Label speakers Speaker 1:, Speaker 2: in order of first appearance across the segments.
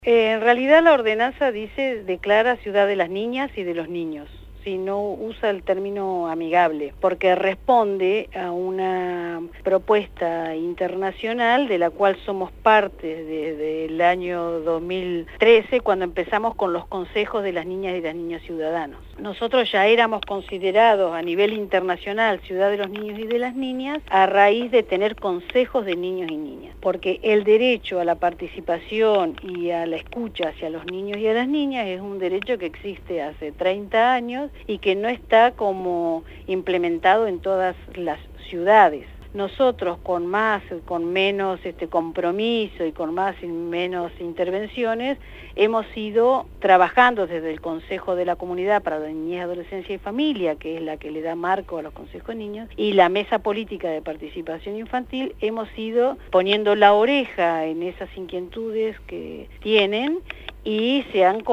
Speaker 1: En realidad la ordenanza dice, declara ciudad de las niñas y de los niños, si no usa el término amigable, porque responde a una propuesta internacional de la cual somos parte desde el año 2013, cuando empezamos con los consejos de las niñas y de los niños ciudadanos. Nosotros ya éramos considerados a nivel internacional ciudad de los niños y de las niñas a raíz de tener consejos de niños y niñas, porque el derecho a la participación y a la escucha hacia los niños y a las niñas es un derecho que existe hace 30 años y que no está como implementado en todas las ciudades. Nosotros con menos compromiso y con más y menos intervenciones hemos ido trabajando desde el Consejo de la Comunidad para la Niñez, Adolescencia y Familia, que es la que le da marco a los consejos de niños, y la Mesa Política de Participación Infantil, hemos ido poniendo la oreja en esas inquietudes que tienen y se han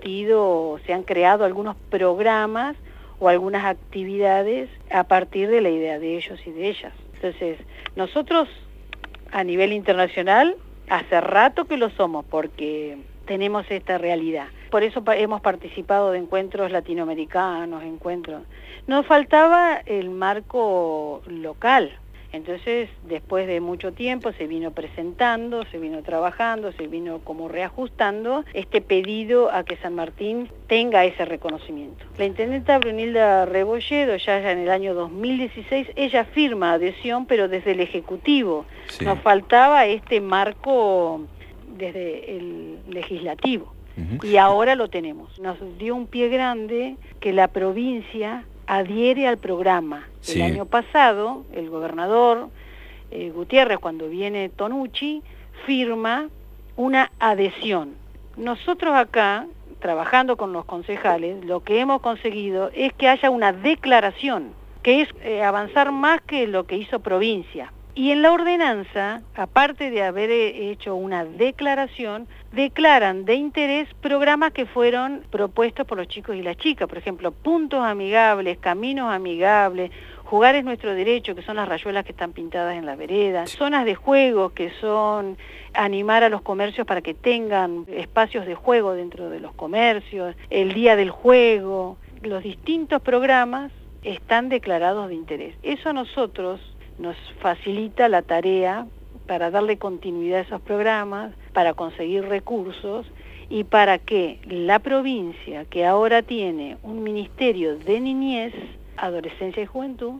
Speaker 1: creado algunos programas o algunas actividades a partir de la idea de ellos y de ellas. Entonces, nosotros a nivel internacional hace rato que lo somos porque tenemos esta realidad. Por eso hemos participado de encuentros latinoamericanos, Nos faltaba el marco local. Entonces, después de mucho tiempo se vino presentando, se vino trabajando, se vino como reajustando este pedido a que San Martín tenga ese reconocimiento. La intendenta Brunilda Rebolledo, ya en el año 2016, ella firma adhesión, pero desde el Ejecutivo. Sí. Nos faltaba este marco desde el Legislativo. Y ahora lo tenemos. Nos dio un pie grande que la provincia adhiere al programa. Sí. El año pasado, el gobernador Gutiérrez, cuando viene Tonucci, firma una adhesión. Nosotros acá, trabajando con los concejales, lo que hemos conseguido es que haya una declaración, que es avanzar más que lo que hizo provincia. Y en la ordenanza, aparte de haber hecho una declaración, declaran de interés programas que fueron propuestos por los chicos y las chicas. Por ejemplo, puntos amigables, caminos amigables, jugar es nuestro derecho, que son las rayuelas que están pintadas en las veredas, zonas de juego, que son animar a los comercios para que tengan espacios de juego dentro de los comercios, el día del juego. Los distintos programas están declarados de interés. Eso a nosotros nos facilita la tarea para darle continuidad a esos programas, para conseguir recursos y para que la provincia, que ahora tiene un Ministerio de Niñez, Adolescencia y Juventud,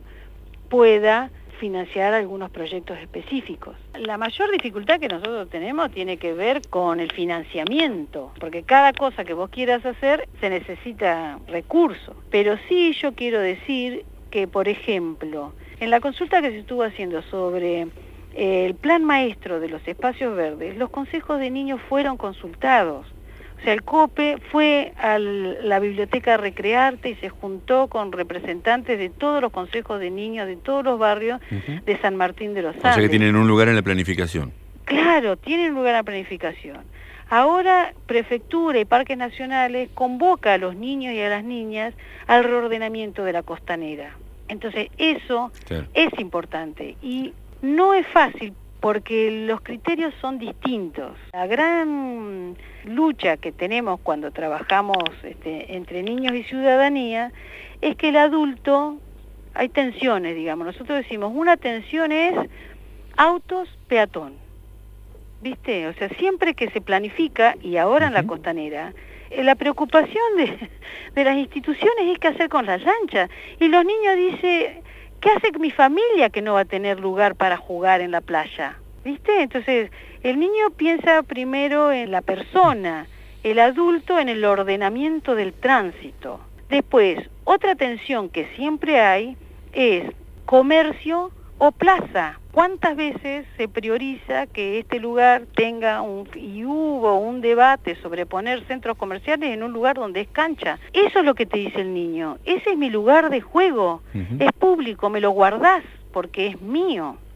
Speaker 1: pueda financiar algunos proyectos específicos. La mayor dificultad que nosotros tenemos tiene que ver con el financiamiento, porque cada cosa que vos quieras hacer se necesita recursos. Pero sí yo quiero decir que, por ejemplo, en la consulta que se estuvo haciendo sobre el plan maestro de los espacios verdes, los consejos de niños fueron consultados. O sea, el COPE fue a la biblioteca Recrearte y se juntó con representantes de todos los consejos de niños, de todos los barrios de San Martín de los Andes.
Speaker 2: O sea que tienen un lugar en la planificación.
Speaker 1: Claro, tienen lugar en la planificación. Ahora, Prefectura y Parques Nacionales convoca a los niños y a las niñas al reordenamiento de la costanera. Entonces, eso es importante y no es fácil porque los criterios son distintos. La gran lucha que tenemos cuando trabajamos entre niños y ciudadanía es que el adulto, hay tensiones, digamos. Nosotros decimos, una tensión es autos, peatón. ¿Viste? O sea, siempre que se planifica, y ahora en la costanera, la preocupación de las instituciones es qué hacer con las lanchas. Y los niños dicen, ¿qué hace mi familia que no va a tener lugar para jugar en la playa? ¿Viste? Entonces, el niño piensa primero en la persona, el adulto en el ordenamiento del tránsito. Después, otra tensión que siempre hay es comercio o plaza. ¿Cuántas veces se prioriza que este lugar tenga y hubo un debate sobre poner centros comerciales en un lugar donde es cancha? Eso es lo que te dice el niño. Ese es mi lugar de juego, es público, me lo guardás porque es mío.